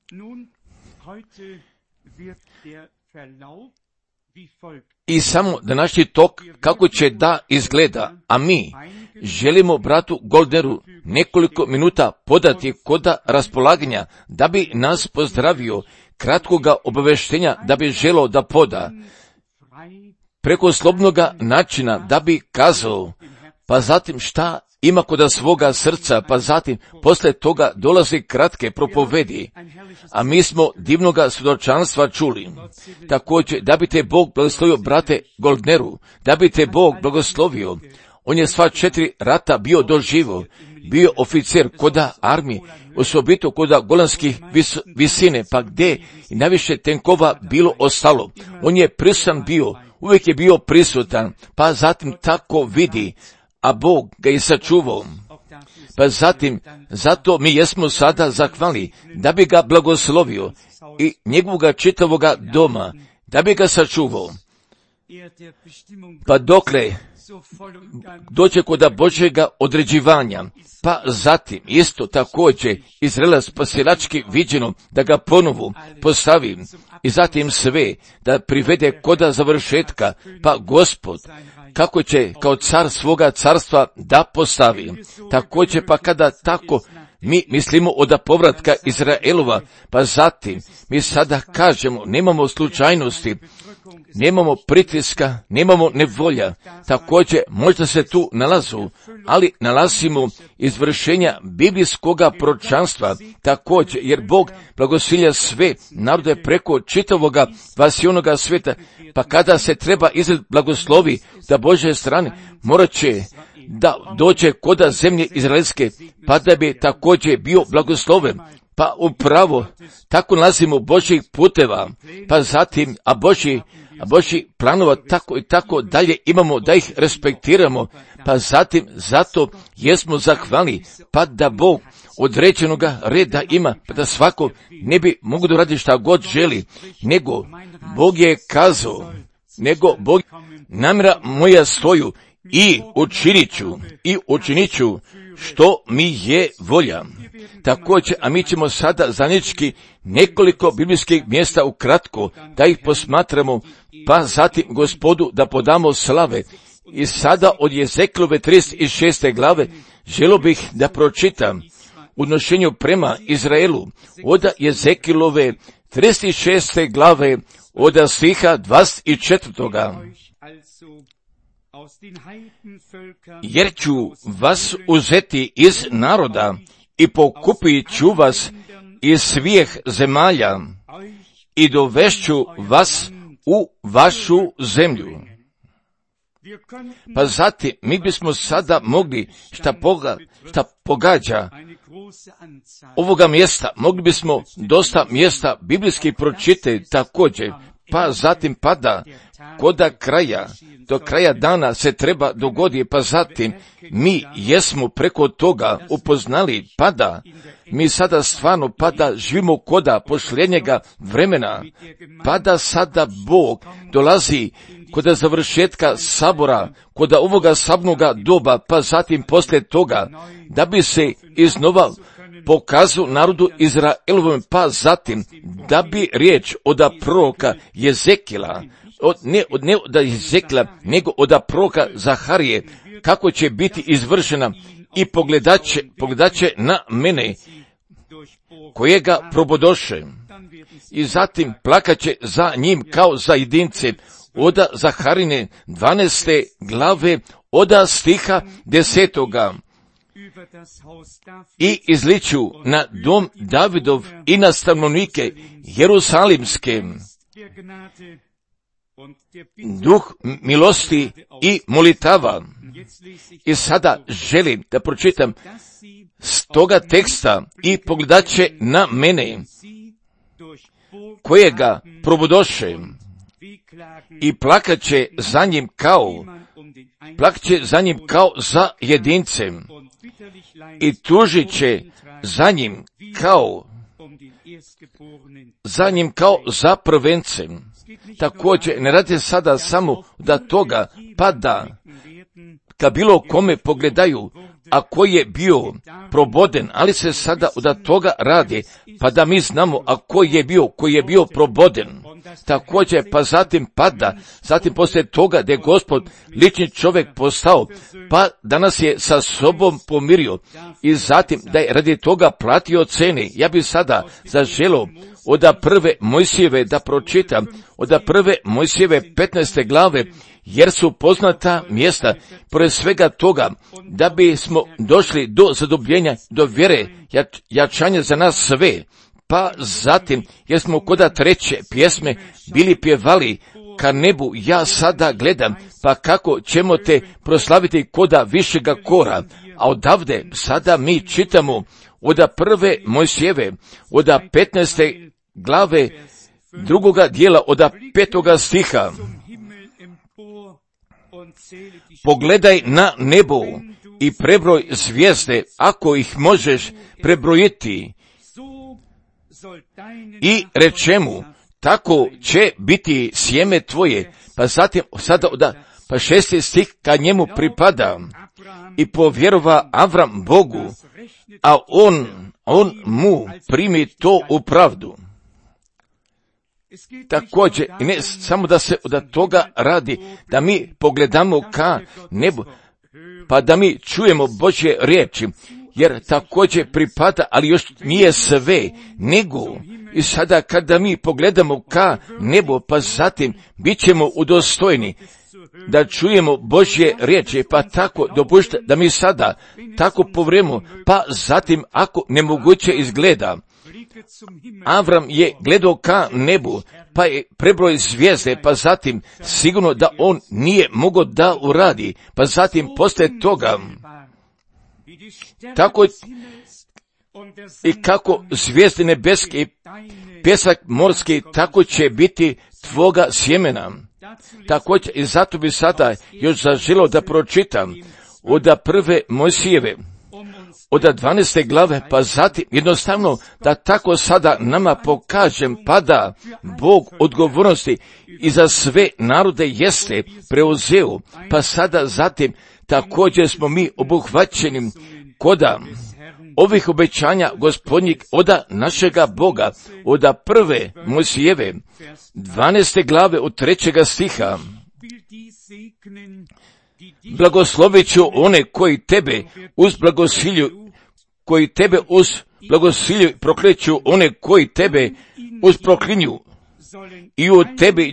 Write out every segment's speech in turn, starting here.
I samo današnji tok kako će da izgleda, a mi želimo bratu Goldneru nekoliko minuta podati koda raspolaganja da bi nas pozdravio, kratkoga obaveštenja da bi želeo da poda, preko slobodnoga načina da bi kazao, pa zatim šta ima koda svoga srca, pa zatim posle toga dolazi kratke propovedi, a mi smo divnoga svjedočanstva čuli. Također, da bi te Bog blagoslovio brate Goldneru, da bi te Bog blagoslovio. On je sva 4 rata bio doživo, bio oficer koda armije, osobito koda golanskih visine, pa gdje i najviše tenkova bilo ostalo. On je prisutan bio, uvijek je bio prisutan, pa zatim tako vidi, a Bog ga je sačuvao. Pa zatim, zato mi jesmo sada zahvalni, da bi ga blagoslovio i njegovoga čitavoga doma, da bi ga sačuvao. Pa dokle doće koda Božjega određivanja, pa zatim isto također Izraela spasilački viđeno da ga ponovo postavi i zatim sve da privede koda završetka, pa Gospod kako će kao car svoga carstva da postavi. Također pa kada tako mi mislimo od povratka Izraelova, pa zatim mi sada kažemo nemamo slučajnosti, nemamo pritiska, nemamo nevolja. Također možda se tu nalazu, ali nalazimo izvršenja biblijskoga proročanstva također, jer Bog blagosilja sve narode preko čitavoga vasionoga svijeta, pa kada se treba izred blagoslovi da Božje strane, morat će da dođe koda zemlje izraelske, pa da bi također bio blagosloven. Pa upravo tako nalazimo Božjih puteva, pa zatim, a Božji planova tako i tako dalje imamo da ih respektiramo, pa zatim zato jesmo zahvalni, pa da Bog određenoga reda ima, pa da svako ne bi mogu da radi šta god želi, nego Bog je kazao, Bog namjera moja stoju i učinit ću što mi je volja. Također, a mi ćemo sada zajednički nekoliko biblijskih mjesta ukratko da ih posmatramo, pa zatim Gospodu da podamo slave. I sada od Jezekilove 36. glave želio bih da pročitam u odnošenju prema Izraelu od Jezekilove 36. glave od stiha 24. Jer ću vas uzeti iz naroda i pokupit ću vas iz svih zemalja i dovešću vas u vašu zemlju. Pa zatim mi bismo sada mogli šta pogađa ovoga mjesta, mogli bismo dosta mjesta biblijskih pročitati također, pa zatim pada koda kraja, do kraja dana se treba dogodi, pa zatim mi jesmo preko toga upoznali, pada, mi sada stvarno pada živimo koda posljednjega vremena, pada sada Bog dolazi koda završetka sabora, koda ovoga sabnoga doba, pa zatim poslije toga, da bi se iznova pokazao narodu Izraelovom, pa zatim da bi riječ od proroka Jezekila, ne od Jezekila, nego od proroka Zaharije, kako će biti izvršena, i pogledat će na mene, kojega probodoše, i zatim plakaće za njim kao za jedince, od Zaharine 12. glave, od stiha 10. I izliču na dom Davidov i na stanovnike Jerusalimske duh milosti i molitava. I sada želim da pročitam s toga teksta, i pogledat će na mene, kojega probodoše, i plakat će za njim kao za jedincem, i tužit će za njim kao za prvencem. Također, ne radi sada samo da toga pada, kad bilo kome pogledaju, a koji je bio proboden, ali se sada od toga radi, pa da mi znamo, a koji je bio proboden. Također, pa zatim poslije toga da je Gospod lični čovjek postao, pa danas je sa sobom pomirio i zatim da je radi toga platio cene. Ja bih sada zaželio od prve Mojsijeve da pročitam, od prve Mojsijeve 15. glave, jer su poznata mjesta, pored svega toga, da bismo došli do zadobljenja, do vjere, jačanja za nas sve. Pa zatim, jer smo koda treće pjesme bili pjevali ka nebu, ja sada gledam, pa kako ćemo te proslaviti koda višega kora, a odavde sada mi čitamo od prve Mojsijeve, od 15. glave, drugoga dijela, od 5. stiha. Pogledaj na nebo i prebroj zvijezde, ako ih možeš prebrojiti, i rečemu, tako će biti sjeme tvoje. Pa zatim, pa 6. stih kad njemu pripada, i povjerova Avram Bogu, a on mu primi to u pravdu. Također, i ne samo da se od toga radi, da mi pogledamo ka nebu, pa da mi čujemo Božje riječi, jer također pripada, ali još nije sve, nego i sada kada mi pogledamo ka nebo, pa zatim bit ćemo udostojni da čujemo Božje riječi, pa tako dopušta da mi sada tako povremo, pa zatim ako nemoguće izgleda. Avram je gledao ka nebu, pa je prebroj zvijezde, pa zatim sigurno da on nije mogao da uradi, pa zatim poslije toga, tako i kako zvijezde nebeske i pjesak morski, tako će biti tvoga sjemena. Također, i zato bi sada još zaželio da pročitam od prve Mojsijeve, od 12. glave, pa zatim jednostavno da tako sada nama pokažem, pa da Bog odgovornosti i za sve narode jeste preuzeo, pa sada zatim također smo mi obuhvaćeni koda ovih obećanja Gospodnjeg od našega Boga, od prve Mojsijeve 12. glave od 3. stiha. Blagoslovit ću one koji tebe uz blagosilju, prokleću one koji tebe uz proklinju, i u tebi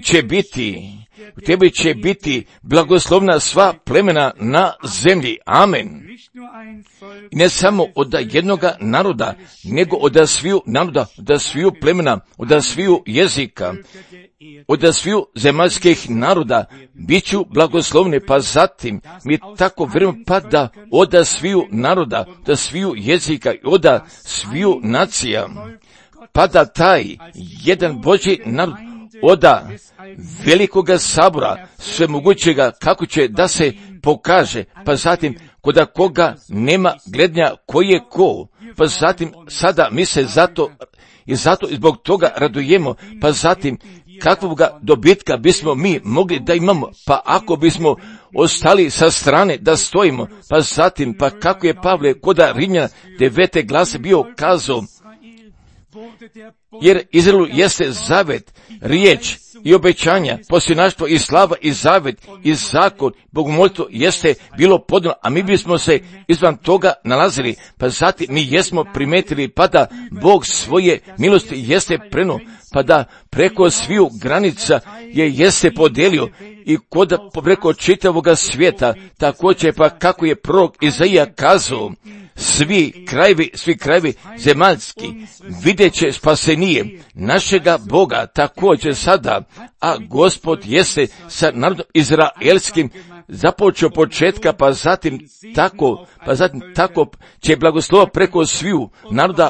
će biti blagoslovna sva plemena na zemlji. Amen. I ne samo od jednoga naroda, nego od sviju naroda, od sviju plemena, od sviju jezika, od sviju zemaljskih naroda bit ću blagoslovni, pa zatim mi tako vjerujemo, pa da od sviju naroda, od sviju jezika i od sviju nacija, pa da taj jedan Božji narod od velikoga sabora svemogućega kako će da se pokaže, pa zatim koda koga nema glednja koji je ko, pa zatim sada mi se zato i zbog toga radujemo, pa zatim kakvoga dobitka bismo mi mogli da imamo, pa ako bismo ostali sa strane da stojimo, pa zatim, pa kako je Pavle koda Rimljana 9. glave bio kazao, jer Izraelu jeste zavet, riječ i obećanja, posljednaštvo i slava i zavet i zakon, bogomolstvo jeste bilo podano, a mi bismo se izvan toga nalazili, pa zatim mi jesmo primetili, pa da Bog svoje milosti jeste prenuo, pa da preko sviju granica jeste podelio i preko čitavoga svijeta, također pa kako je prorok Izaija kazao, svi krajevi zemaljski vidjet će spasenije našega Boga također sada, a Gospod jeste sa narodom izraelskim započeo početka, pa zatim tako će blagoslova preko sviju naroda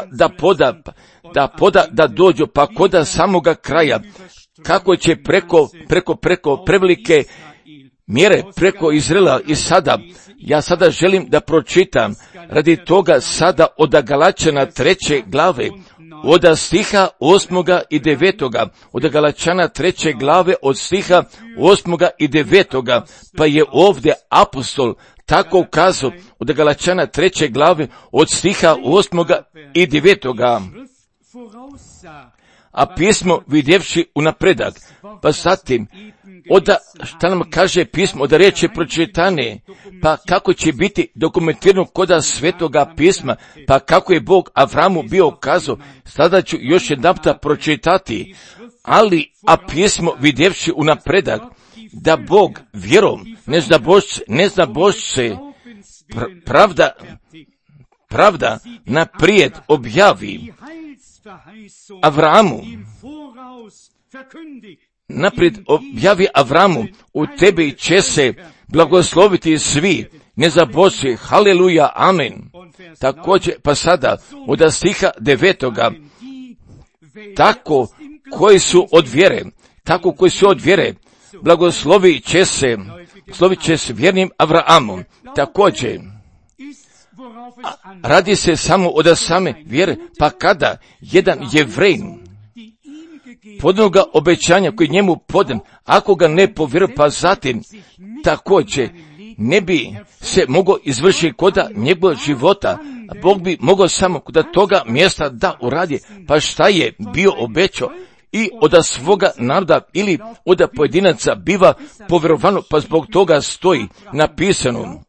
da dođu, pa koda samoga kraja, kako će preko prevelike mjere preko Izraela. I sada, ja sada želim da pročitam radi toga sada od Galačana 3. glave, od stiha 8. i 9. Od Galačana 3. glave od stiha 8. i 9. Pa je ovdje apostol tako kazao od Galačana 3. glave od stiha 8. i 9. A pismo vidjevši unapredak, pa zatim, onda šta nam kaže pismo, da riječ je pročitane, pa kako će biti dokumentirano koda svetoga pisma, pa kako je Bog Avramu bio kazao, sada ću još jedanputa pročitati, a pismo vidjevši unapredak, da Bog vjerom, ne zna Božce, pravda naprijed objavi Avramu, naprijed objavi Avramu, u tebi će se blagosloviti svi, ne zaboši, haleluja, amen. Također, pa sada, od stiha 9. tako koji su od vjere, blagoslovit će se vjernim Avraamom. Također, radi se samo od same vjere, pa kada jedan Jevrejin podnoga obećanja koji njemu podan, ako ga ne povjeruje, pa zatim također ne bi se mogao izvršiti koda njegovog života, a Bog bi mogao samo koda toga mjesta da uradi, pa šta je bio obećao i od svoga naroda ili od pojedinaca biva povjerovano, pa zbog toga stoji napisano.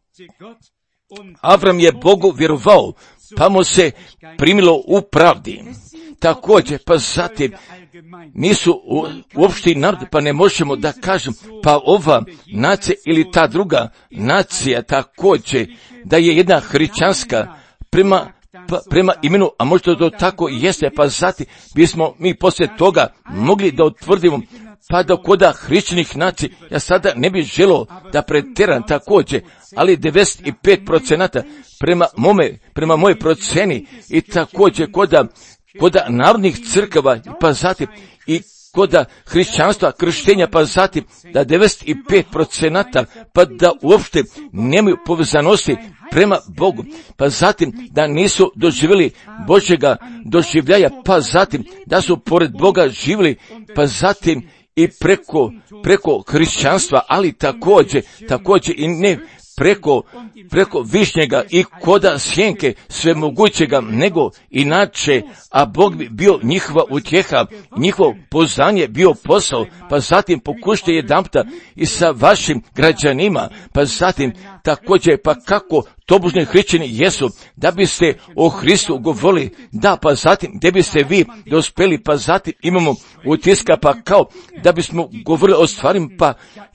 Avram je Bogu vjerovao, pa mu se primilo u pravdi. Također, pa zatim nisu uopšte narod, pa ne možemo da kažem, pa ova nacija ili ta druga nacija također, da je jedna hrišćanska prema imenu, a možda to tako jeste, pa zatim bismo mi poslije toga mogli da utvrdimo, pa do koda hrišćanih nacija, ja sada ne bih želio da pretjeram također, ali 95% prema moje proceni i također koda narodnih crkava, pa zatim i koda hrišćanstva, krštenja, pa zatim da 95%, pa da uopšte nemaju povezanosti prema Bogu, pa zatim da nisu doživjeli Božjega doživljaja, pa zatim da su pored Boga živjeli, pa zatim i preko hrišćanstva, ali također i ne preko višnjega i koda sjenke svemogućega, nego inače, a Bog bi bio njihova utjeha, njihovo poznanje bio posao, pa zatim pokušajte jedanputa i sa vašim građanima, pa zatim također, pa kako tobožni hrišćani jesu, da biste o Hristu govorili, da, pa zatim, gdje biste vi dospeli, pa zatim imamo utiska, pa kao, da bismo govorili o stvarima, pa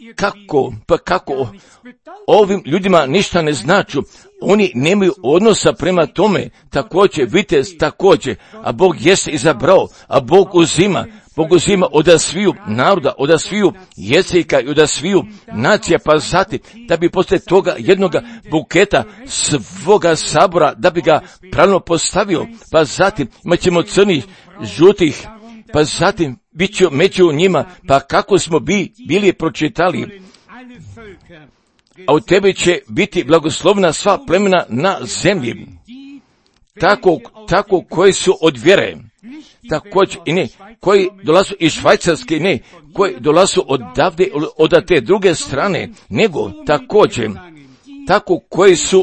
kako ovim ljudima ništa ne značu, oni nemaju odnosa prema tome, također, vitez također, a Bog jeste izabrao, a Bog uzima od sviju naroda, od sviju jezika i od sviju nacija, pa zatim, da bi poslije toga jednoga buketa svoga sabora, da bi ga pravilno postavio, pa zatim imat ćemo crnih, žutih, pa zatim bit će među njima, pa kako smo bili pročitali, a u tebi će biti blagoslovna sva plemena na zemlji, tako koji su od vjere, također i ne, koji dolazu iz Švajcarske, ne, koji dolazu odavde, od te druge strane, nego također, tako koji su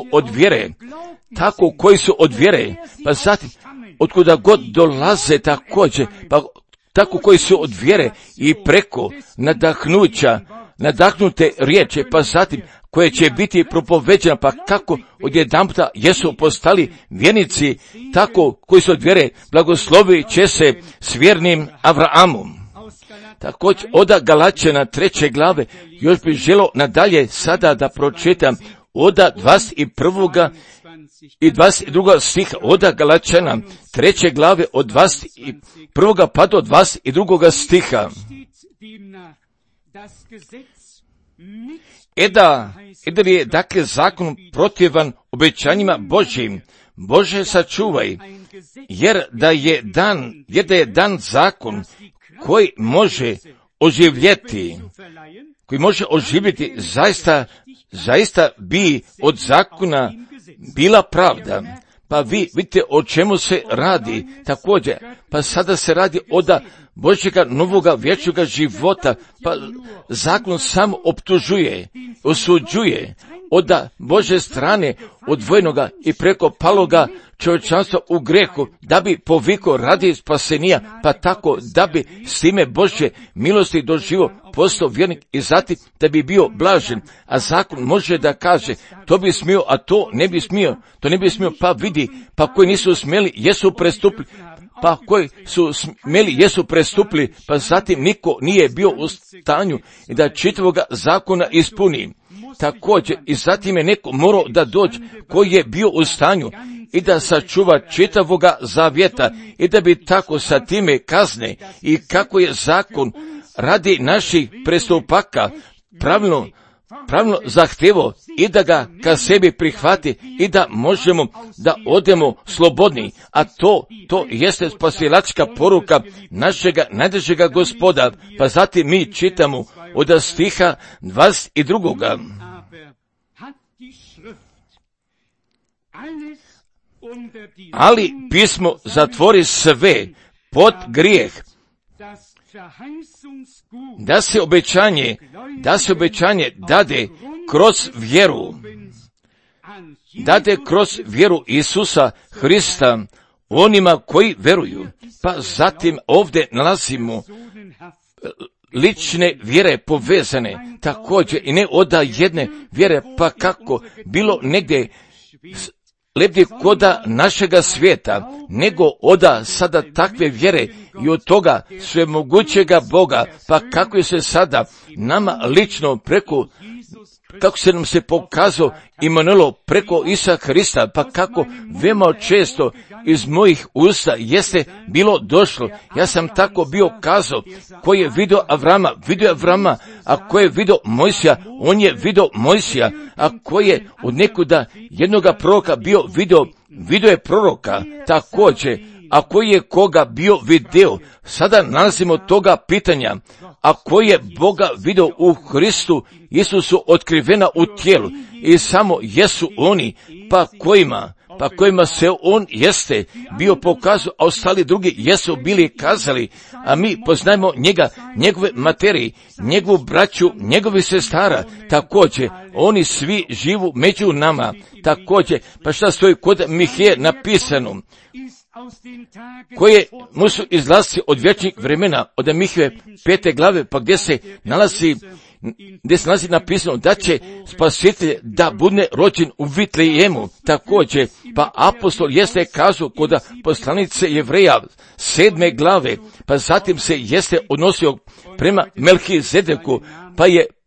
od vjere, pa zatim, otkuda god dolaze također, pa tako koji su od vjere i preko nadahnute riječi, pa zatim, koje će biti propoveđena, pa kako odjedanputa jesu postali vjernici, tako koji su od vjere, blagoslovit će se s vjernim Avraamom. Također, od Galačana 3. glave, još bih želio nadalje sada da pročitam od 21. i 22. stiha, od Galačana 3. glave, od 21. pa do 22. stiha. Da je dakle zakon protivan obećanjima Božjim, Bože sačuvaj, jer da je dan zakon koji može oživjeti, zaista bi od zakona bila pravda. Pa vi vidite o čemu se radi također, pa sada se radi od Božjega novoga vječnoga života, pa zakon sam optužuje, osuđuje, od Bože strane odvojenoga i preko paloga čovječanstva u grehu, da bi poviko radi spasenija, pa tako da bi s time Božje milosti doživo postao vjernik i zatim da bi bio blažen. A zakon može da kaže, to bi smio, a to ne bi smio, pa vidi, pa koji nisu smjeli, jesu prestupili, pa koji su smjeli, jesu prestupili, pa zatim niko nije bio u stanju da čitavoga zakona ispuni. Također i zatim je neko morao da dođe koji je bio u stanju i da sačuva čitavoga zavjeta i da bi tako sa time kazne i kako je zakon radi naših prestupaka pravilno zahtjevo i da ga ka sebi prihvati i da možemo da odemo slobodni, a to jeste spasilačka poruka našega najdražega Gospoda. Pa zatim mi čitamo od stiha 22. Ali pismo zatvori sve pod grijeh, da se obećanje dade kroz vjeru Isusa Hrista onima koji veruju. Pa zatim ovdje nalazimo lične vjere povezane, također i ne od jedne vjere, pa kako bilo negdje lepdi koda našega svijeta, nego oda sada takve vjere i od toga svemogućega Boga, pa kako je se sada nama lično preko, kako se nam se pokazao Imanuelo preko Isusa Hrista, pa kako veoma često iz mojih usta jeste bilo došlo. Ja sam tako bio kazao, koji je vidio Avrama, a koji je vidio Mojsija, on je vidio Mojsija, a koji je od nekuda jednoga proroka bio vidio je proroka, također, a koji je koga bio video. Sada nalazimo toga pitanja, a koji je Boga vidio u Hristu Isusu otkrivena u tijelu i samo jesu oni, pa kojima se on jeste bio pokazao, a ostali drugi jesu bili kazali, a mi poznajemo njega, njegove materije, njegovu braću, njegovi sestara, također, oni svi živu među nama, također, pa šta stoji kod Mihije napisano, koje mu su izlasci od vječnih vremena, od Mihije 5. glave, pa gdje se nalazi napisano da će Spasitelj da bude rođen u Vitlejemu. Također, pa apostol jeste kazao kod poslanice Jevreja 7. glave, pa zatim se jeste odnosio prema Melhizedeku, pa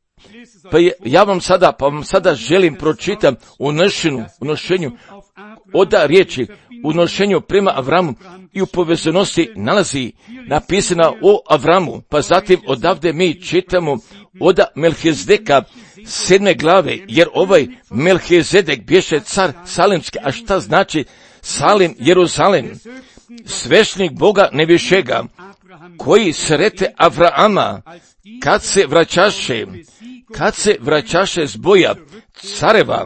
ja vam sada želim pročitam u nošenju oda riječi, u nošenju prema Avramu i u povezanosti nalazi napisana o Avramu, pa zatim odavde mi čitamo oda Melhizedeka 7. glave, jer ovaj Melhizedek bješe car Salimski. A šta znači Salim, Jeruzalem? Svešnik Boga nevišega, koji srete Avrama, kad se vraćaše s boja careva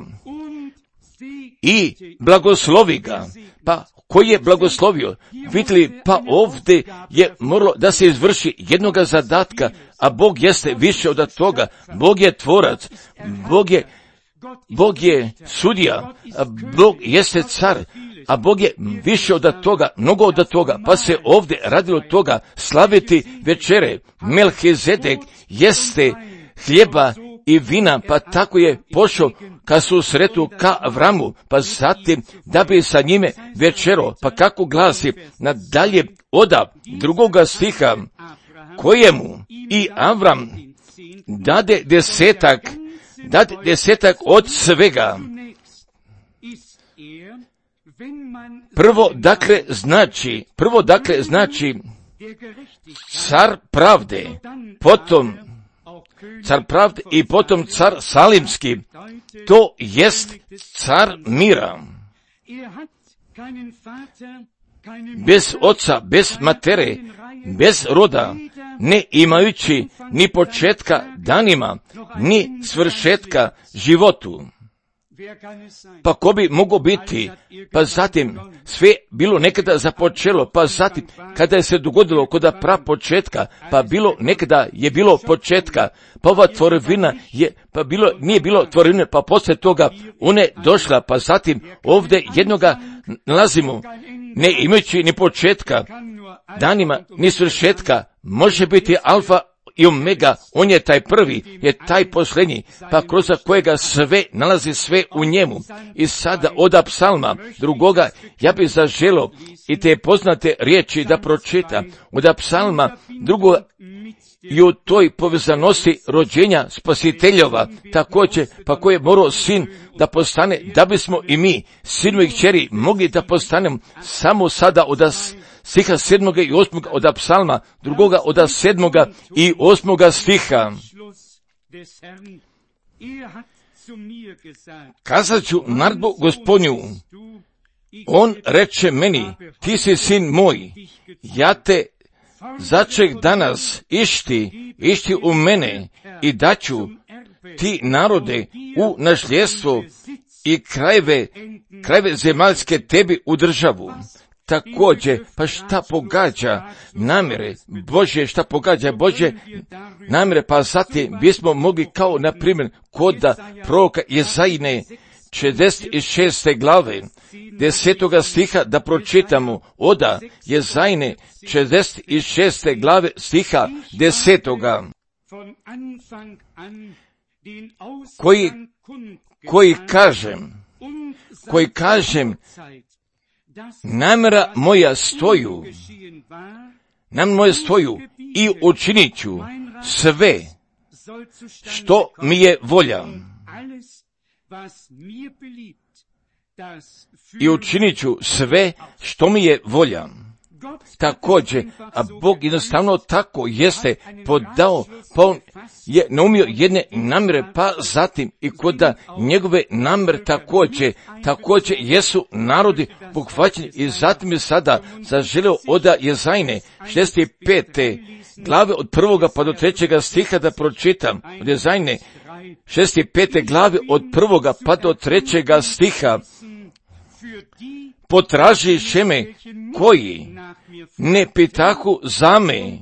i blagoslovi ga. Pa koji je blagoslovio? Vidjeli, pa ovdje je moralo da se izvrši jednoga zadatka, a Bog jeste više od toga. Bog je tvorac, Bog je sudija, a Bog jeste car, a Bog je više od toga, mnogo od toga, pa se ovdje radilo toga slaviti večere. Melhizedek jeste hljeba i vina, pa tako je pošao ka susretu ka Avramu, pa zatim da bi sa njime večero, pa kako glasi nadalje oda 2. stiha, kojemu i Avram dade desetak od svega. Prvo dakle znači car pravde, i potom car Salimski, to jest car mira. Bez oca, bez matere, bez roda, ne imajući ni početka danima, ni svršetka životu. Pa ko bi mogao biti? Pa zatim sve bilo nekada započelo, pa zatim kada je se dogodilo kod prapočetka, pa bilo nekada je bilo početka, pa ova tvorevina je, pa nije bilo tvorevine, pa poslije toga ona je došla, pa zatim ovdje jednoga nalazimo, ne imajući ni početka, danima ni svršetka, može biti alfa i omega, on je taj prvi, je taj posljednji, pa kroz kojega sve nalazi sve u njemu. I sada od psalma drugoga, ja bih zaželio i te poznate riječi da pročita, od psalma drugoga i u toj povezanosti rođenja spasiteljova, također, pa koji je morao sin da postane, da bismo i mi, sinovi i kćeri, mogli da postanemo samo sada od stiha 7. i 8. od psalma drugoga, od 7. i 8. stiha. Kazat ću naredbu Gospodnju, on reče meni, ti si sin moj, ja te začek danas išti u mene i daću ti narode u nasljedstvo i krajeve zemaljske tebi u državu. Također, pa šta pogađa namjere Božje, šta pogađa Božje namjere, pa zatim bismo mogli kao, na primjer, kod proroka Jezajine 66. glave 10. stiha da pročitamo, oda Jezajine 66. glave stiha 10. koji kažem, namjera moja stoju i učinit ću sve što mi je volja. I učinit ću sve što mi je volja. Također, a Bog jednostavno tako jeste podao, pa on je naumio jedne namjere, pa zatim i kod njegove namjere također jesu narodi pohvaćeni i zatim je sada zaželio od Jezajine 65. glave od 1. pa do 3. stiha da pročitam. Od Jezajine 65. glave od 1. pa do 3. stiha. Potražiše me koji ne pitahu za me,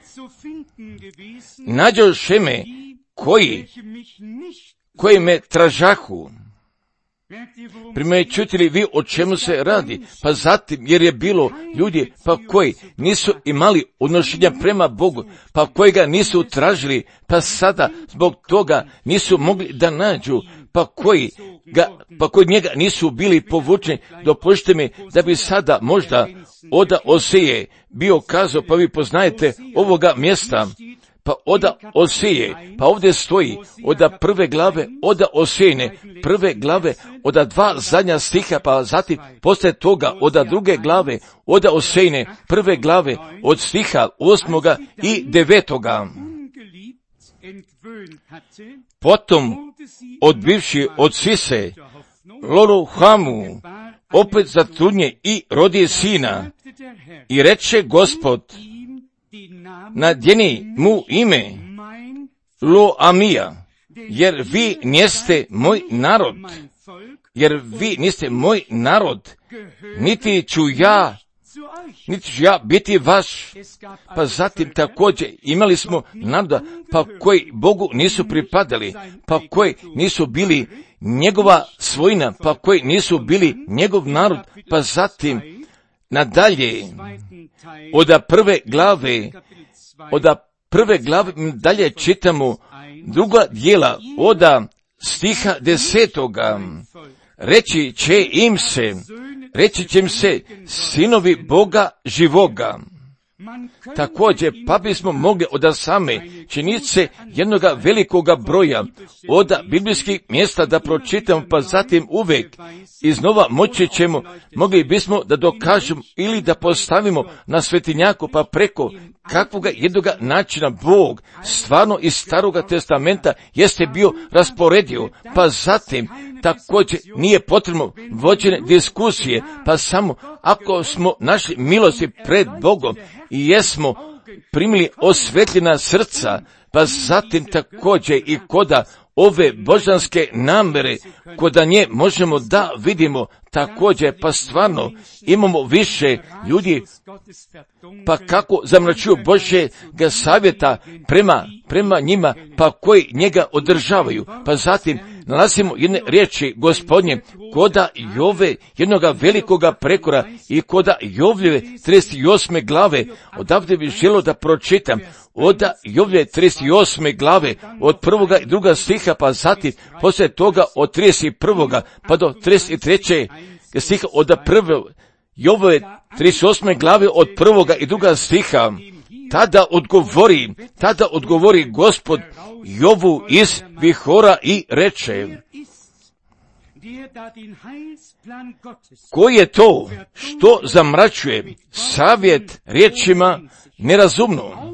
nađoše me koji me tražahu. Primjećujete li vi o čemu se radi? Pa zatim, jer je bilo ljudi pa koji nisu imali odnošenja prema Bogu, pa koji ga nisu tražili, pa sada zbog toga nisu mogli da nađu, pa koji njega nisu bili povučeni. Dopustite mi da bi sada možda od Oseje bio kazao, pa vi poznajete ovoga mjesta, pa od Oseje, pa ovdje stoji od 1. glave, od Osejine 1. glave, od 2 zadnja stiha, pa zatim poslije toga od 2. glave, od Osejine 1. glave, od stiha 8. i 9. Potom, odbivši od Sise, Loruhamu, opet zatrudnje i rodi sina, i reče Gospod, nadjeni mu ime Lo-Amija, jer vi niste moj narod, niti ću ja biti vaš. Pa zatim također imali smo naroda, pa koji Bogu nisu pripadali, pa koji nisu bili njegova svojina, pa koji nisu bili njegov narod, pa zatim nadalje od 1. glave dalje čitamo druga dijela od stiha 10. Reći će im se sinovi Boga živoga. Također, pa bismo mogli od same činjenice jednoga velikoga broja od biblijskih mjesta da pročitamo, pa zatim uvijek iznova moći ćemo, mogli bismo da dokažemo ili da postavimo na svetinjaku, pa preko kakvoga jednoga načina Bog stvarno iz Staroga testamenta jeste bio rasporedio, pa zatim također nije potrebno vođene diskusije, pa samo ako smo našli milosti pred Bogom i jesmo primili osvetljena srca, pa zatim također i koda ove božanske namere kod nje možemo da vidimo također, pa stvarno imamo više ljudi, pa kako zamračuju Božjega savjeta prema njima, pa koji njega održavaju. Pa zatim nalazimo jedne riječi Gospodnje koda Jove, jednoga velikoga prekora, i koda Jovljeve 38. glave. Odavde bih želio da pročitam od Jovljeve 38. glave od 1. i 2. stiha, pa zatim poslije toga od 31. pa do 33. stiha od 1. Jovljeve 38. glave od 1. i 2. stiha. Tada odgovori Gospod Jovu iz vihora i reče: ko je to što zamračuje savjet riječima nerazumno?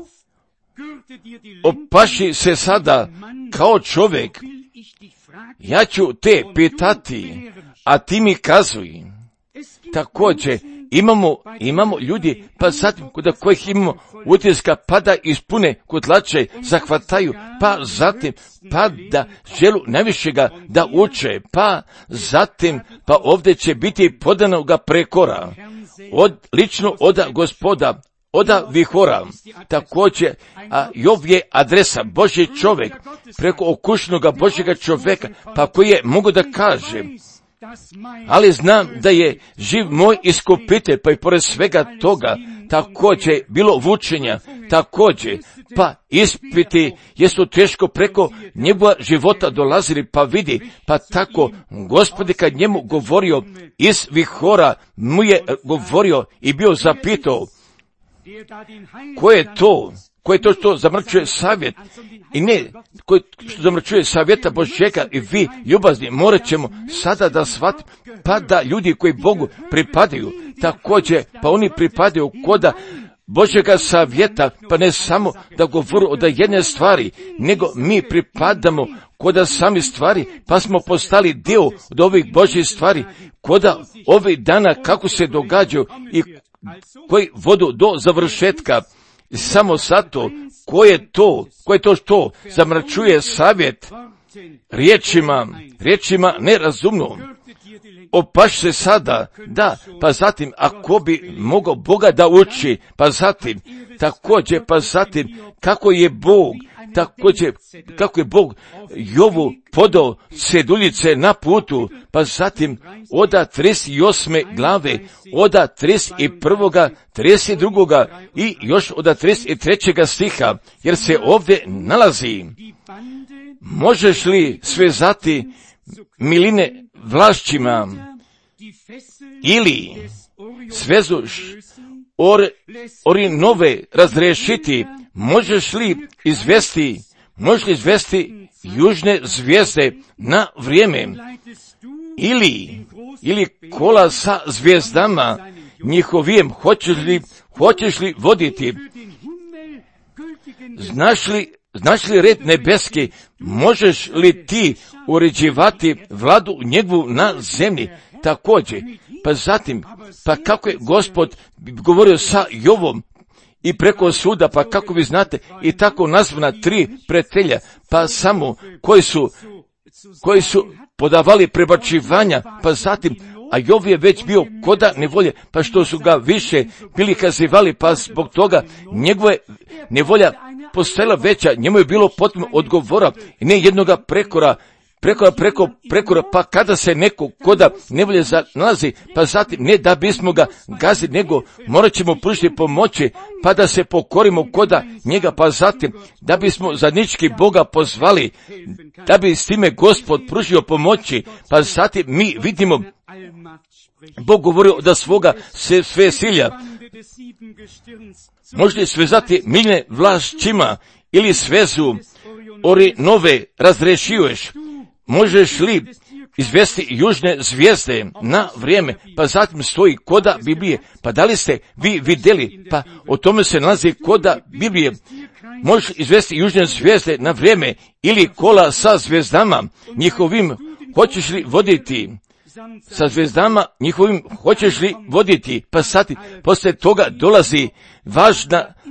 Opaši se sada kao čovjek, ja ću te pitati, a ti mi kazuj. Također imamo ljudi, pa zatim kod kojih imamo utiska, pa da ispune kotlače, zahvataju, pa zatim pa da želu najvišega da uče, pa zatim pa ovdje će biti podanoga prekora lično od Gospoda, od vihora. Također, a Jov je adresa, Božji čovjek, preko okušnoga Božjega čovjeka, pa koji je mogu da kaže: ali znam da je živ moj iskupitelj, pa i pored svega toga također bilo vučenja, također pa ispiti jesu teško preko njegova života dolazili, pa vidi, pa tako Gospod kad njemu govorio iz vihora, mu je govorio i bio zapitao: ko je to što zamračuje savjet, i ne koji što zamračuje savjeta Božjega, i vi ljubazni morat ćemo sada da shvatimo, pa da ljudi koji Bogu pripadaju također, pa oni pripadaju koda Božjega savjeta, pa ne samo da govoru od jedne stvari, nego mi pripadamo koda sami stvari, pa smo postali dio od ovih Božjih stvari, koda ovih dana kako se događaju i koji vodu do završetka. Samo zato, ko je to što zamračuje savjet riječima nerazumno? Opaš se sada, da, pa zatim ako bi mogao Boga da uči, pa zatim također, pa zatim kako je Bog Jovu podao seduljice na putu, pa zatim od 38. glave, od 31. 32. i još od 33. stiha, jer se ovdje nalazi: možeš li svezati miline vlašćima, ili svezuš orinove razrešiti, možeš li izvesti južne zvijezde na vrijeme, ili kola sa zvijezdama njihovijem hoćeš li voditi? Znaš li red nebeski, možeš li ti uređivati vladu njegovu na zemlji? Također, pa zatim, pa kako je Gospod govorio sa Jovom i preko suda, pa kako vi znate, i tako nazvana 3 pretelja, pa samo koji su podavali prebačivanja, pa zatim, a Jov je već bio koda nevolje, pa što su ga više bili kazivali, pa zbog toga njegova nevolja postajala veća, njemu je bilo potpuno odgovora, i ne jednoga prekora, pa kada se neko koda nevolje nalazi, pa zatim ne da bismo ga gazili, nego morat ćemo pružiti pomoći, pa da se pokorimo koda njega, pa zatim da bismo zajednički Boga pozvali, da bi s time Gospod pružio pomoći, pa zatim mi vidimo Bog govorio da svoga sve silja. Možete svezati miljne vlašćima, ili svezu orinove razrešuješ, možeš li izvesti južne zvijezde na vrijeme, pa zatim stoji koda Biblije. Pa da li ste vi vidjeli, pa o tome se nalazi koda Biblije. Možeš izvesti južne zvijezde na vrijeme, ili kola sa zvijezdama njihovim hoćeš li voditi? Sa zvijezdama njihovim hoćeš li voditi? Pa sad poslije toga dolazi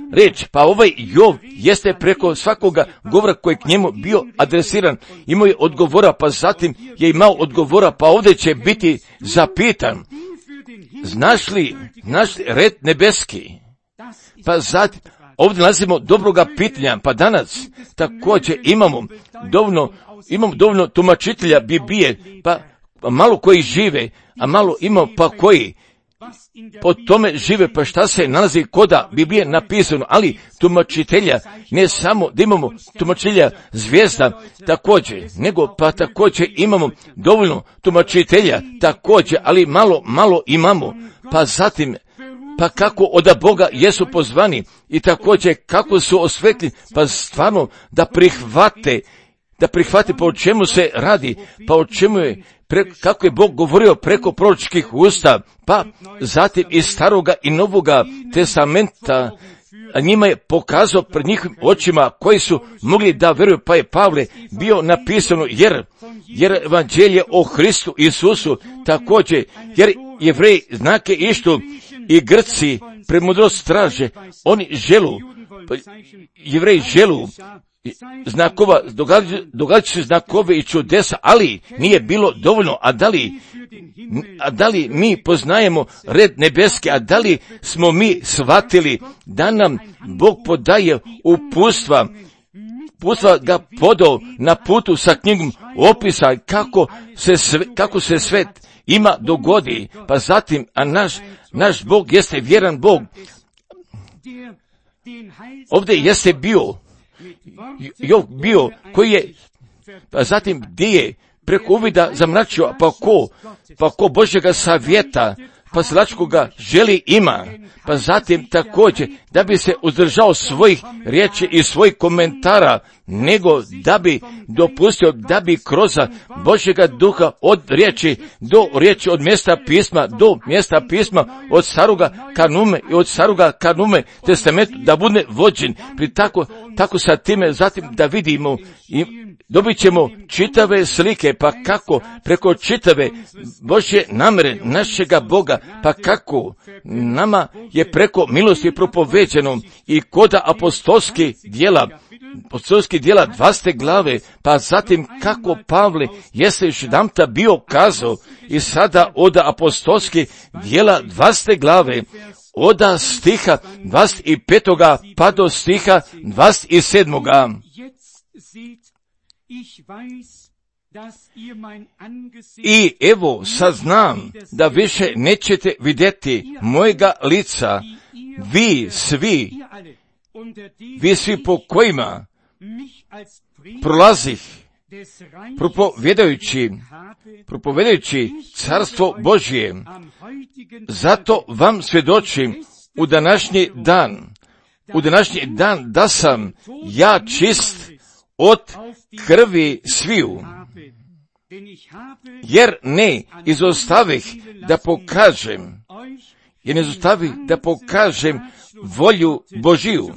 reč. Pa ovaj Jov jeste preko svakoga govora koji k njemu bio adresiran, imao je odgovora, pa zatim je imao odgovora, pa ovdje će biti zapitan. Znaš li red nebeski? Pa zatim, ovdje nalazimo dobroga pitanja, pa danas također imamo dovoljno tumačitelja Biblije, pa malo koji žive, a malo imamo pa koji po tome žive, pa šta se nalazi koda Biblije napisano, ali tumačitelja, ne samo da imamo tumačitelja zvijezda također, nego pa također imamo dovoljno tumačitelja također, ali malo imamo, pa zatim pa kako od Boga jesu pozvani i također kako su osvetljeni, pa stvarno da prihvate pa o čemu se radi, pa o čemu je, kako je Bog govorio preko proročkih usta, pa zatim iz Staroga i Novoga testamenta, a njima je pokazao pred njihovim očima koji su mogli da vjeruju, pa je Pavle bio napisano, jer evanđelje o Hristu Isusu također, jer Jevreji znake ištu i Grci premudrost traže, oni Jevreji želu znakova, događaju se znakove i čudesa, ali nije bilo dovoljno. A da li mi poznajemo red nebeski, a da li smo mi shvatili da nam Bog podaje uputstva ga podao na putu sa knjigom opisa kako se svet ima dogodi, pa zatim, a naš Bog jeste vjeran Bog. Ovdje jeste bio koji je, pa zatim gdje je preko uvida zamračio, pa ko Božjega savjeta, pa slačkoga želi ima, pa zatim također da bi se uzdržao svojih riječi i svojih komentara, nego da bi dopustio da bi kroz Božjega duha od riječi do riječi, od mjesta pisma do mjesta pisma, od staroga kanume i od staroga kanume testamentu da bude vođen. Pri tako sa time zatim da vidimo i dobit ćemo čitave slike, pa kako preko čitave Božje namere našega Boga, pa kako nama je preko milosti propoveđeno i koda apostolskih dijela 20. glave, pa zatim kako Pavle jeste još jedanputa bio kazao i sada od apostolskih dijela 20. glave, od stiha 25. pa do stiha 27. I evo sad znam da više nećete vidjeti mojega lica, vi svi po kojima prolazih propovedajući carstvo Božje. Zato vam svjedočim u današnji dan da sam ja čist od krvi sviju, jer ne izostavih da pokažem volju Božiju.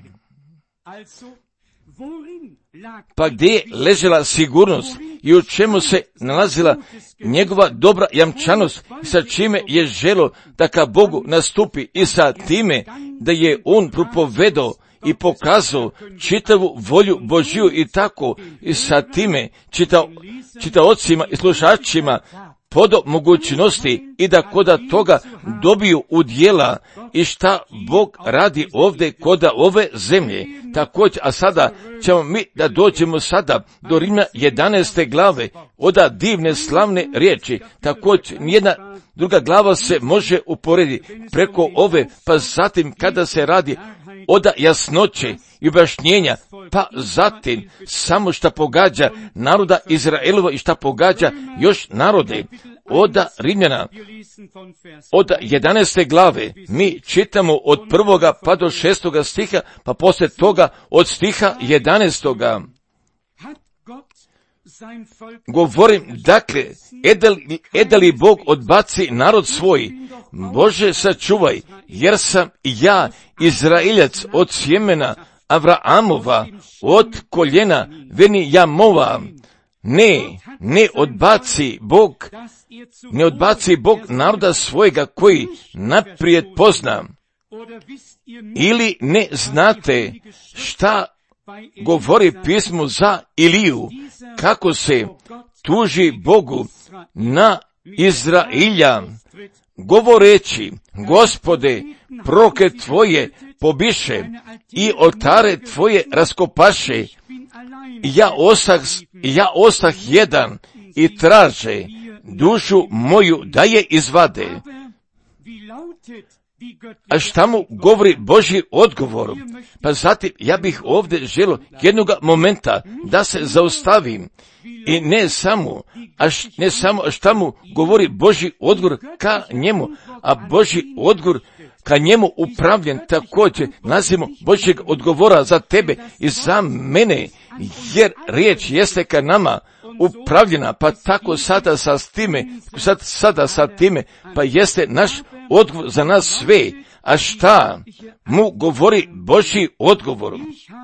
Pa gdje je ležela sigurnost i u čemu se nalazila njegova dobra jamčanost, sa čime je želo da ka Bogu nastupi i sa time da je on propovedao i pokazao čitavu volju Božju i tako i sa time čitaocima i slušačima podo mogućnosti i da koda toga dobiju udjela i šta Bog radi ovdje koda ove zemlje. Također, a sada ćemo mi da dođemo sada do Rimlja 11. glave, oda divne slavne riječi. Također, nijedna druga glava se može uporediti preko ove, pa zatim kada se radi oda jasnoće i objašnjenja, pa zatim samo šta pogađa naroda Izraelova i šta pogađa još narode. Oda Rimljana, od 11. glave, mi čitamo od 1. pa do 6. stiha, pa poslije toga od stiha 11. Govorim, dakle, eda li Bog odbaci narod svoj, Bože sačuvaj, jer sam ja Izraeljac od sjemena Avraamova, od koljena Venijamova. Ne odbaci Bog naroda svojega koji naprijed pozna. ili ne znate šta govori pismo za Iliju, kako se tuži Bogu na Izrailja, govoreći: Gospode, proroke tvoje pobiše i oltare tvoje raskopaše. Ja ostah jedan i traže dušu moju da je izvade. A šta mu govori Božji odgovor? Pa zatim ja bih ovdje želio jednog momenta da se zaustavim i ne samo šta mu govori Božji odgovor ka njemu, a Božji odgovor ka njemu upravljen također nazivamo Božjeg odgovora za tebe i za mene, jer riječ jeste ka nama upravljena, pa tako sada sa time, pa jeste naš odgovor za nas sve. A šta mu govori Božji odgovor?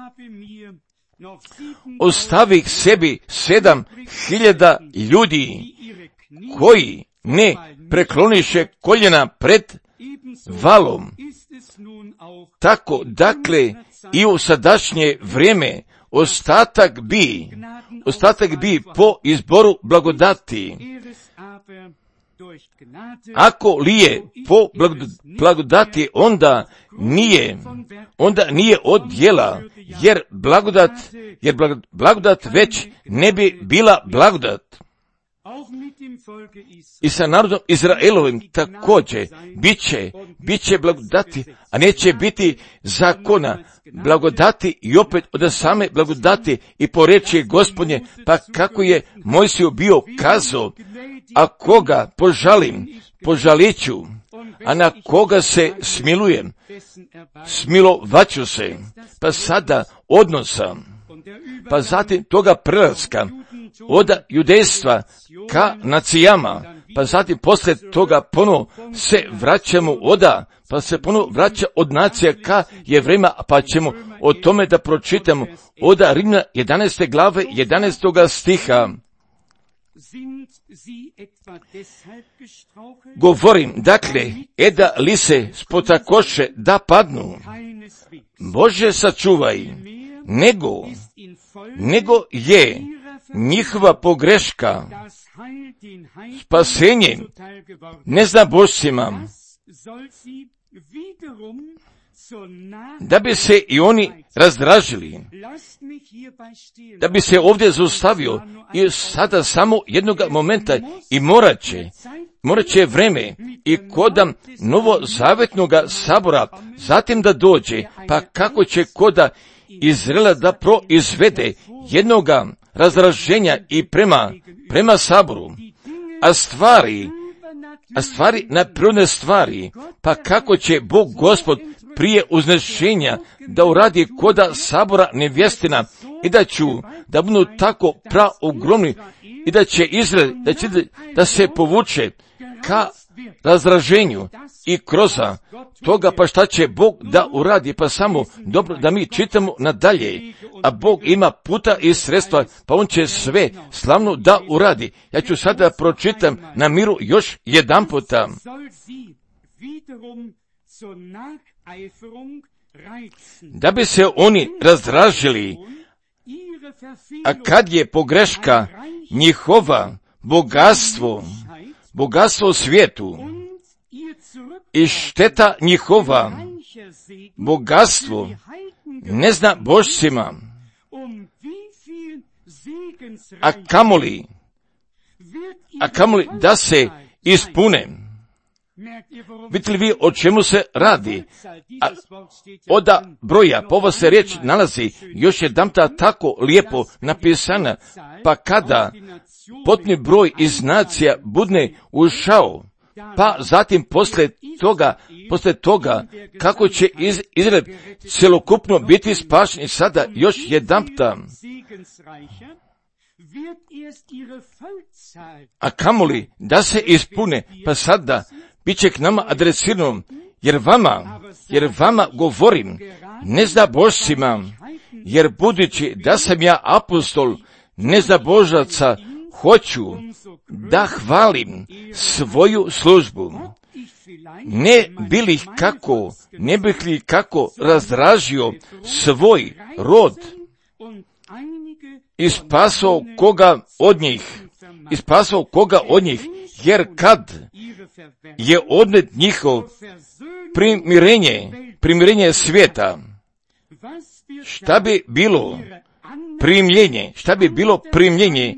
Ostavih sebi 7.000 ljudi koji ne prekloniše koljena pred valom. Tako, dakle, i u sadašnje vrijeme ostatak bi po izboru blagodati. Ako li je po blagodati, onda nije od djela, jer blagodat već ne bi bila blagodat. I sa narodom Izraelovim također bit će blagodati, a neće biti zakona. Blagodati i opet od same blagodati i po reči Gospodnje, pa kako je Mojsiju bio kazao: a koga požalim, požaliću, a na koga se smilujem, smilovaću se. Pa sada odnosa, pa zatim toga prelaska od judejstva ka nacijama, pa zatim poslije toga ponovo se vraćamo pa se ponovo vraća od nacija ka Jevrejima, pa ćemo o tome da pročitamo od Rimljana 11. glave 11. stiha. Govorim, dakle, da li se spotakoše da padnu? Bože sačuvaj, nego je njihova pogreška spasenje neznabošcima, da bi se i oni razdražili. Da bi se ovdje zaustavio i sada samo jednog momenta i morat će vreme i koda novozavetnog sabora zatim da dođe, pa kako će koda Izraela da proizvede jednoga razdraženja i prema saboru, a stvari na prirodne stvari, pa kako će Bog Gospod prije uznešenja da uradi koda sabora nevjestina i da budu tako praogromni i da će Izrael, da se povuče ka razdraženju i kroz toga, pa šta će Bog da uradi? Pa samo dobro da mi čitamo nadalje, a Bog ima puta i sredstva, pa on će sve slavno da uradi. Ja ću sada pročitam na miru još jedan puta. Da bi se oni razdražili, a kad je pogreška njihova bogatstvo u svijetu i šteta njihova bogatstvo ne zna božcima, a kamoli da se ispune. Vidite li vi o čemu se radi? Od broja, po ovo se riječ nalazi još jedanput tako lijepo napisana, pa kada potpuni broj iz nacija budne ušao, pa zatim poslije toga kako će Izrael celokupno biti spašen. I sada još jedanput, a kamoli da se ispune, pa sada bit će k nama adresirano, jer vama govorim, ne za božcima, jer budući da sam ja apostol nezabožaca, hoću da hvalim svoju službu. ne bih li kako razdražio svoj rod i spasao koga od njih, jer kad je odnet njihov primirenje svijeta, šta bi bilo primljenje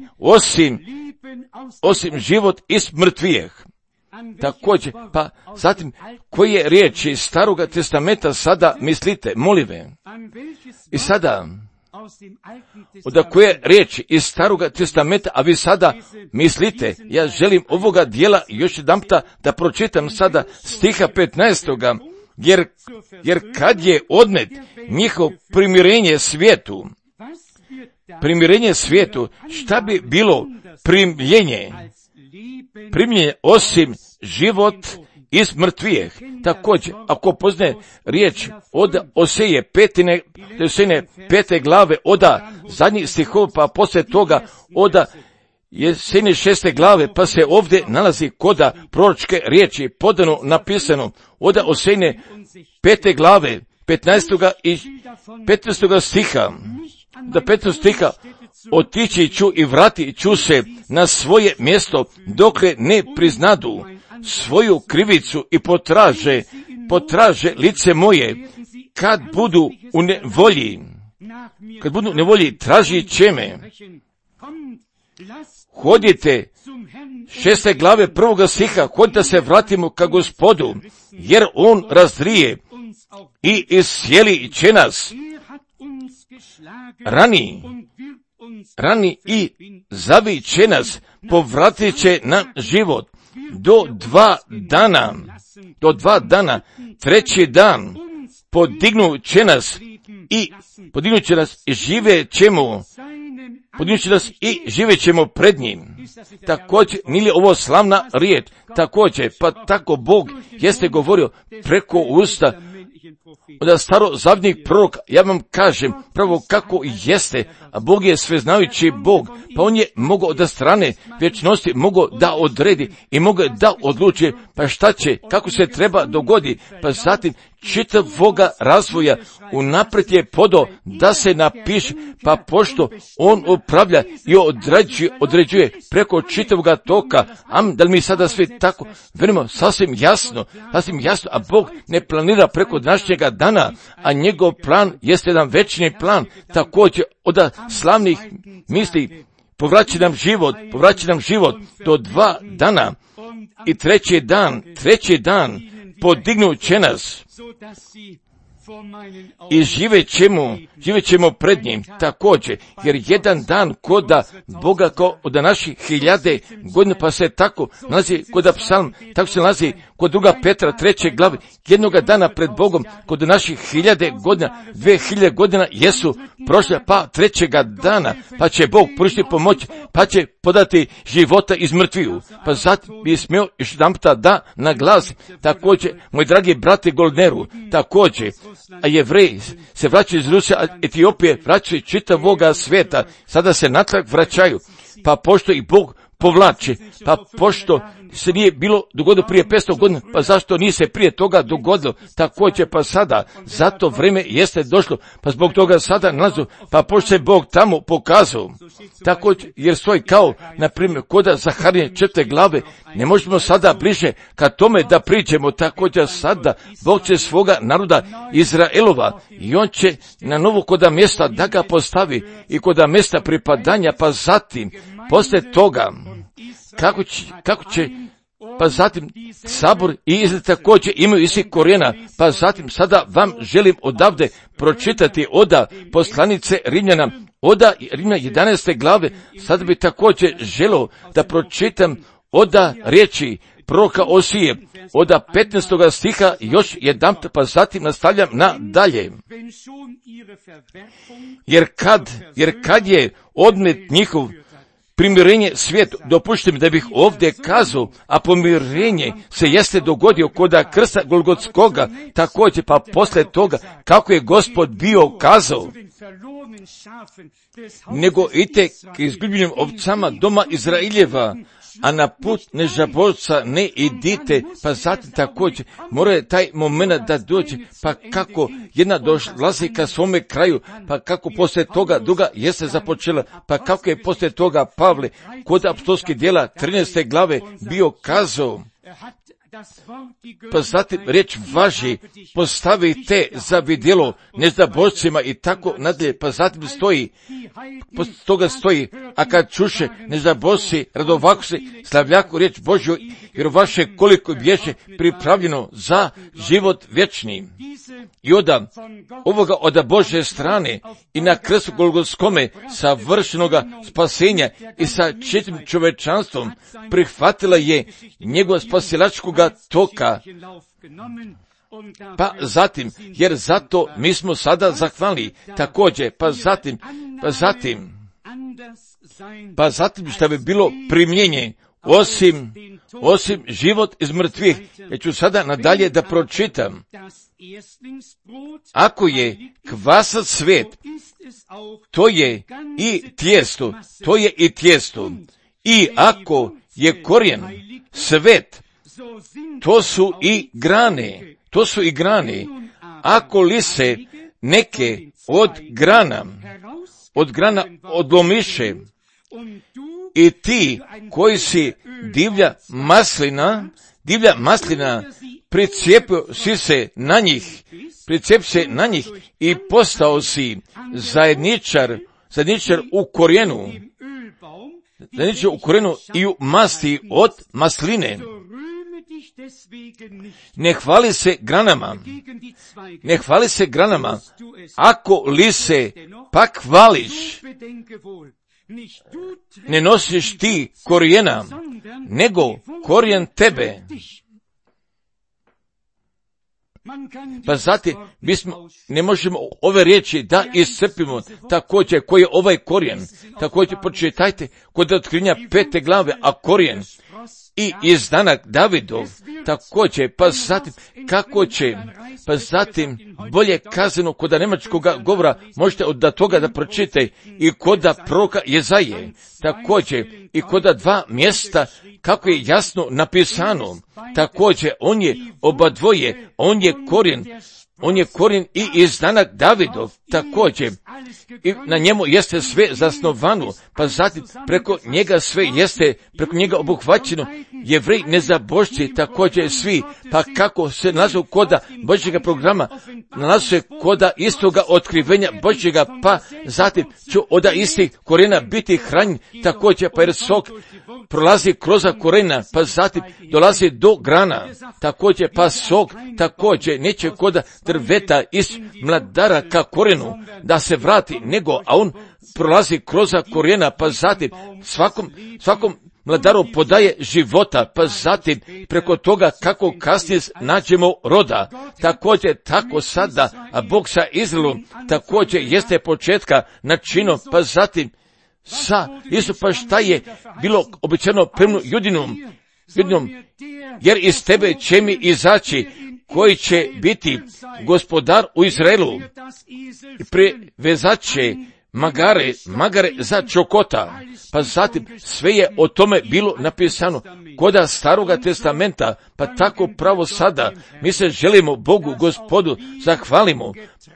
osim život iz mrtvijeh. Također, pa zatim, koje riječi Staroga testamenta sada mislite, molive? I sada, od koje riječi iz Staroga testamenta, a vi sada mislite, ja želim ovoga dijela još jedanputa da pročitam sada stiha 15. Jer kad je odnet njihov primirenje svijetu, šta bi bilo primljenje osim život iz mrtvijeh. Također, ako poznaje riječ od Oseje 5. glave, od zadnjih stihova, pa poslije toga od Jesenje 6. glave, pa se ovdje nalazi kod proročke riječi podano, napisano od Oseje 5. glave, 15. i 15. stiha, do 15. stiha, otići ću i vratit ću se na svoje mjesto, dokle ne priznadu svoju krivicu i potraže lice moje, kad budu u nevolji, tražit će me. Hodite, 6. glave 1. stiha, hodite da se vratimo ka Gospodu, jer on razdrije i iscijeli će nas. Rani i zaviće nas, povratit će na život do 2 dana, treći dan podignut će nas i živet ćemo pred njim. Također, nije li ovo slavna riječ? Također, pa tako Bog jeste govorio preko usta od starozavjetnih proroka. Ja vam kažem pravo kako jeste, a Bog je sveznajući Bog, pa on je mogao od strane vječnosti, mogao da odredi i mogao da odluči, pa šta će, kako se treba dogodi, pa zatim čitavoga razvoja unaprijed je podao da se napiše, pa pošto on upravlja i određuje preko čitavoga toka, da li mi sada svi tako verimo sasvim jasno, a Bog ne planira preko današnjega dana, a njegov plan jeste jedan večni plan, također od slavnih misli, povraći nam život do 2 dana i treći dan podignut će nas i živet ćemo pred njim. Također, jer jedan dan kod Boga kao od naših 1000 godina, pa se tako nalazi kod Psalm, tako se nalazi kod 2. Petra 3. glave, jednoga dana pred Bogom kod naših 1000 godina, 2000 godina jesu prošle, pa 3. dana, pa će Bog pružiti pomoć, pa će podati života iz mrtviju. Pa zato bi smio još jedanputa da naglasi, također, moj dragi brate Goldneru, također, a Jevreji se vraćaju iz Rusije, Etiopije, vraćaju čitavoga svijeta, sada se natrag vraćaju, pa pošto i Bog povlači, pa pošto se nije bilo dogodilo prije 500 godina, pa zašto nije se prije toga dogodilo, također pa sada, zato vrijeme jeste došlo, pa zbog toga sada nalazu, pa pošto se Bog tamo pokazao, također, jer stoji kao, na primjer, koda Zaharije 4. glave, ne možemo sada bliže ka tome da priđemo, također sada, Bog će svoga naroda Izraelova, i on će na novo koda mjesta da ga postavi, i koda mjesta pripadanja, pa zatim, poslije toga, kako će, pa zatim sabor i Izrael također imaju isti korijena, pa zatim sada vam želim odavde pročitati od poslanice Rimljana, od Rimljana 11. glave, sada bi također želio da pročitam od riječi proroka Osije, od 15. stiha još jedan, pa zatim nastavljam nadalje. Jer kad je odnet njihov primirenje svijetu, dopuštim da bih ovdje kazao, a pomirenje se jeste dogodio kod krsta Golgotskoga, također pa poslije toga, kako je Gospod bio kazao, nego idite k izgubljenim ovcama doma Izraeljeva, a na put nežaboljca ne idite, pa zatim također mora taj moment da dođe, pa kako jedna dolazi ka svome kraju, pa kako poslije toga druga jeste započela, pa kako je poslije toga Pavle kod apostolskih djela 13. glave bio kazao, pa zatim riječ važi, postavite za vidjelo nezaboljcima i tako nadalje, pa zatim stoji, toga stoji, a kad čuše nezaboljci, radovako se slavljaku riječ Božju, jer vaše koliko bješe pripravljeno za život vječni. I ovoga od Božje strane i na krstu Golgotskome savršenoga spasenja i sa čitavim čovečanstvom prihvatila je njegova spasilačkoga toka. Pa zatim, jer zato mi smo sada zahvalni također, pa zatim što bi bilo primljenje, osim život iz mrtvih. Ja ću sada nadalje da pročitam. Ako je kvasac svet, to je i tijesto. I ako je korijen svet, to su i grane. Ako li se neke od grana odlomiše, i ti koji si divlja maslina, pricijepio si se na njih i postao si zajedničar u korijenu i u masti od masline. Ne hvali se granama, ako li se pak hvališ, ne nosiš ti korijena, nego korijen tebe. Pa zatim, ne možemo ove riječi da iscrpimo, također koji je ovaj korijen. Također pročitajte kod Otkrivenja 5. glave, a korijen i izdanak Davidov, također, pa zatim bolje kazano kod nemačkog govora, možete od toga da pročitajte i kod proroka Jezaje, također i kod dva mjesta kako je jasno napisano, također on je obadvoje, on je korijen i izdanak Davidov, također, i na njemu jeste sve zasnovano, pa zatim preko njega sve jeste, preko njega obuhvaćeno, Jevreji nezabožci, također svi, pa kako se nalazu koda Božjega programa, nalazu se koda istoga otkrivenja Božjega, pa zatim ću od istih korijena biti hranjen, također pa jer sok prolazi kroz korijena, pa zatim dolazi do grana, također pa sok, također neće koda drveta iz mladara ka korijenu da se vrati, nego, a on prolazi kroz korijena, pa zatim svakom mladaru podaje života, pa zatim preko toga kako kasnije nađemo roda. Također tako sada, a Bog sa Izraelom također jeste početka načino, pa zatim Isu, pa šta je bilo običajno prema judinom, jer iz tebe će mi izaći koji će biti gospodar u Izraelu i privezat će magare za čokota. Pa zatim sve je o tome bilo napisano koda Staroga testamenta, pa tako pravo sada mi se želimo Bogu Gospodu zahvalimo,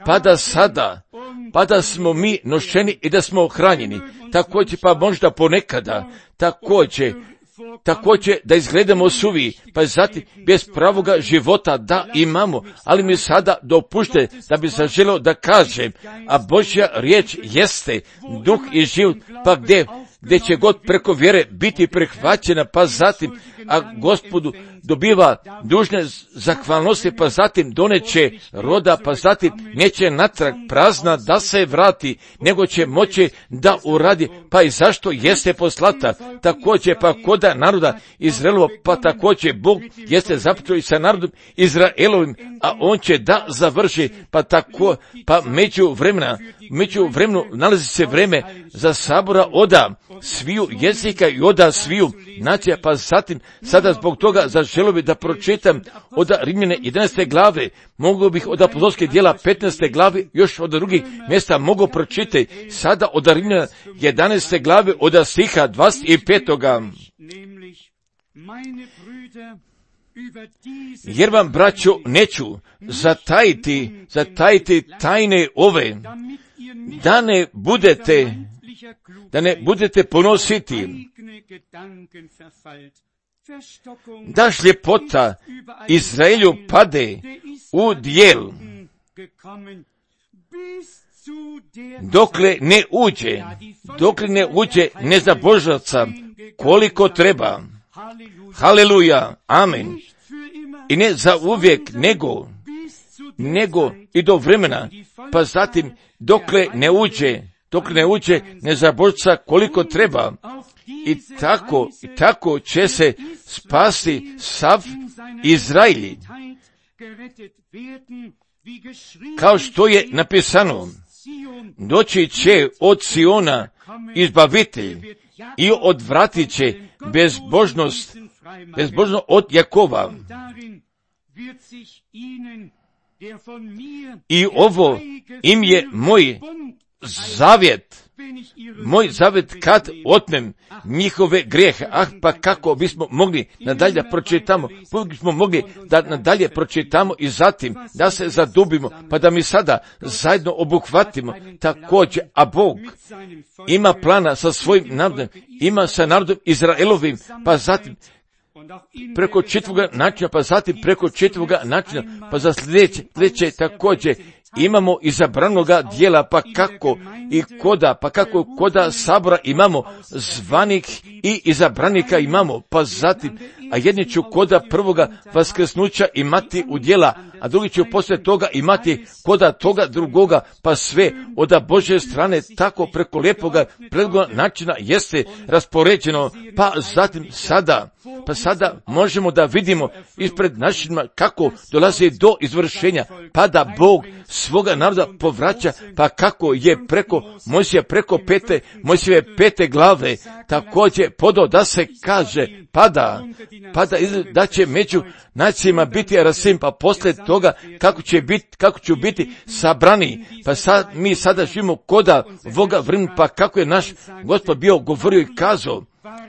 pa da smo mi nošeni i da smo hranjeni, također pa možda ponekada, također da izgledamo suvi, pa zatim bez pravoga života da imamo, ali mi sada dopušte da bi se želio da kažem, a Božja riječ jeste duh i život, pa gdje će god preko vjere biti prihvaćena, pa zatim, a Gospodu dobiva dužne zahvalnosti, pa zatim doneće roda, pa zatim neće natrag prazna da se vrati, nego će moći da uradi, pa i zašto jeste poslata, također pa koda naroda Izraelova, pa također Bog jeste započeo i sa narodom Izraelovim, a on će da završi, pa među vremenu nalazi se vreme za sabora oda sviju jezika i oda sviju nacija, pa zatim sada zbog toga zaželio bih da pročitam od Rimljane 11. glave, mogu bih od apostolskih djela 15. glave, još od drugih mjesta mogu pročitati, sada od Rimljana 11. glave od stiha 25. Jer vam, braćo, neću zatajiti tajne ove, da ne budete ponositi, da ljepota Izraelju pade u dijel, dokle ne uđe nezabožaca koliko treba. Haleluja, amen. I ne za uvijek, nego i do vremena, pa zatim dokle ne uđe nezabožaca koliko treba. I tako će se spasti sav Izraelj. Kao što je napisano, doći će od Siona izbavitelj i odvratit će bezbožnost od Jakova. I ovo im je moj zavjet kad otmem njihove grijehe. Pa kako bismo mogli nadalje pročitamo, i zatim da se zadubimo, pa da mi sada zajedno obuhvatimo također, a Bog ima plana sa svojim narodom, ima sa narodom Izraelovim, pa zatim preko četvoga načina, pa za sljedeće također imamo izabranoga dijela, pa kako koda sabora imamo zvanih i izabranika imamo, pa zatim, a jedni ću koda prvoga vaskrsnuća imati u dijela, a drugi ću poslije toga imati koda toga drugoga, pa sve od Božje strane tako preko lijepoga predloga načina jeste raspoređeno, pa zatim sada možemo da vidimo ispred našima kako dolazi do izvršenja, pa da Bog svoga naroda povraća, pa kako je preko Mojsija, preko Mojsijeve pete glave također podao da se kaže da će među nacijama biti rasim, pa poslije toga kako će biti sabrani. Pa mi sada živimo koda voga vremena, pa kako je naš Gospod bio govorio i kazao,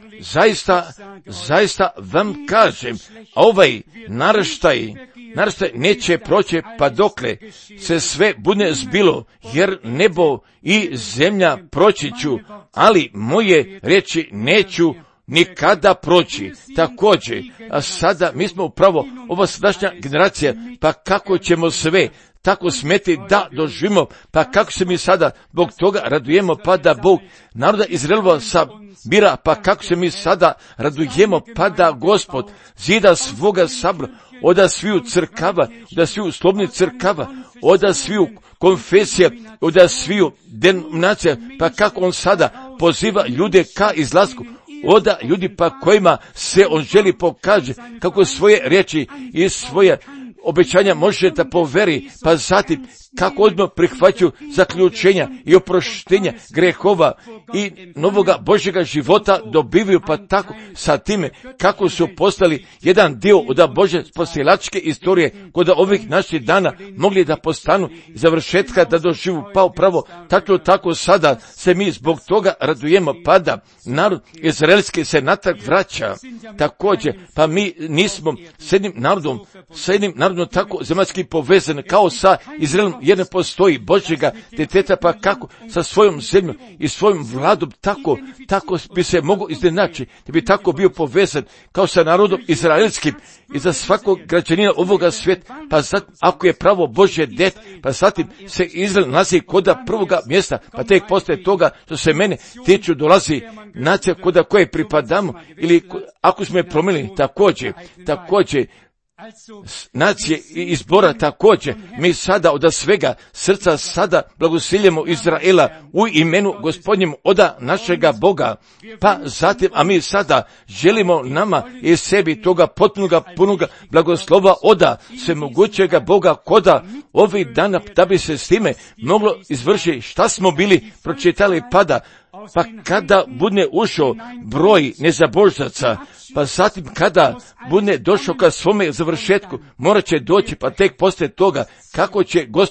zaista vam kažem, ovaj naraštaj neće proći, pa dokle se sve bude zbilo, jer nebo i zemlja proći ću, ali moje riječi neću nikada proći. Također, a sada mi smo upravo ova sadašnja generacija, pa kako ćemo sve tako smeti da doživimo, pa kako se mi sada zbog toga radujemo, pa da Bog naroda Izraelova sabira, pa kako se mi sada radujemo, pa da Gospod zida svoga sabora, oda sviju crkava, oda sviju slobodnih crkava, oda sviju konfesija, oda sviju denominacija, pa kako on sada poziva ljude ka izlasku, oda ljudi pa kojima se on želi pokaže kako svoje riječi i svoje obećanja može da poveri, pa zatim kako odmah prihvaćaju zaključenja i oproštenja grehova i novoga Božjega života dobivaju, pa tako sa time kako su postali jedan dio od Božje spasilačke istorije kod ovih naših dana mogli da postanu završetka da doživu, pa upravo tako sada se mi zbog toga radujemo, pa da narod izraelski se natrag vraća također, pa mi nismo s jednim narodom tako zemaljski povezani kao sa Izraelom, jer ne postoji Božjega djeteta, pa kako sa svojom zemljom i svojom vladom tako bi se mogao iznenačiti, da bi tako bio povezan kao sa narodom izraelskim i za svakog građanina ovoga svijeta, pa zatim, ako je pravo Božje dete, pa zatim se Izrael nalazi koda prvoga mjesta, pa tek poslije toga što se mene tiču dolazi nacija koda koje pripadamo, ili ako smo je promijenili također, nacije i izbora također, mi sada od svega srca sada blagosiljemo Izraela u imenu Gospodnjem oda našega Boga, pa zatim, a mi sada želimo nama i sebi toga punoga blagoslova oda svemogućega Boga koda ovih dana, da bi se s time moglo izvršiti šta smo bili pročitali, pa kada bude ušao broj nezabožaca, pa zatim kada bude došao ka svome završetku, morat će doći, pa tek poslije toga kako će Gospod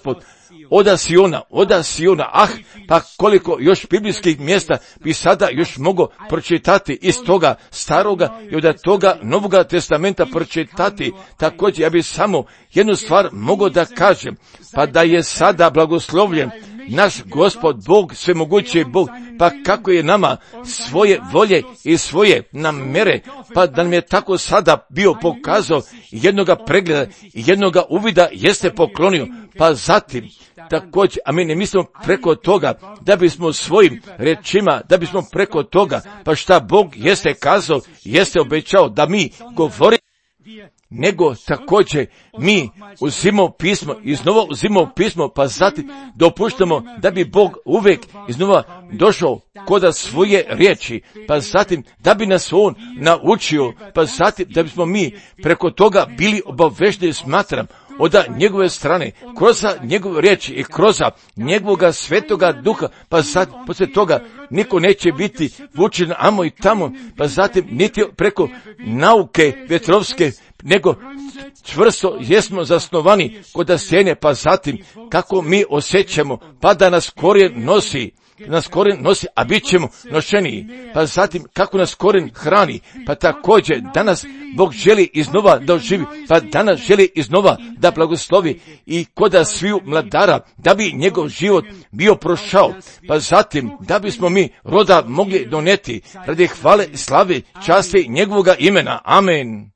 oda Siona, pa koliko još biblijskih mjesta bi sada još mogo pročitati iz toga staroga i od toga Novoga testamenta pročitati. Također ja bi samo jednu stvar mogao da kažem, pa da je sada blagoslovljen naš Gospod Bog, svemogući Bog, pa kako je nama svoje volje i svoje namere, pa da nam je tako sada bio pokazao, jednoga pregleda i jednoga uvida jeste poklonio, pa zatim također, a mi ne mislimo preko toga da bismo svojim rečima, da bismo preko toga, pa šta Bog jeste kazao, jeste obećao da mi govorimo, nego također mi uzimamo pismo, iznova uzimamo pismo, pa zatim dopuštamo da bi Bog uvijek iznova došao koda svoje riječi, pa zatim da bi nas On naučio, pa zatim da bismo mi preko toga bili obavešteni, smatram, od njegove strane, kroz njegove riječi i kroz njegovoga svetoga duha, pa sad poslije toga niko neće biti vučen amo i tamo, pa zatim niti preko nauke vjetrovske, nego čvrsto jesmo zasnovani kod stijene, pa zatim kako mi osjećamo, pa da nas korijen nosi, a bit ćemo nošeniji, pa zatim kako nas korijen hrani, pa također danas Bog želi iznova da oživi, pa danas želi iznova da blagoslovi i koda sviju mladara, da bi njegov život bio prošao, pa zatim da bismo mi roda mogli doneti radi hvale, slave, časti njegovoga imena. Amen.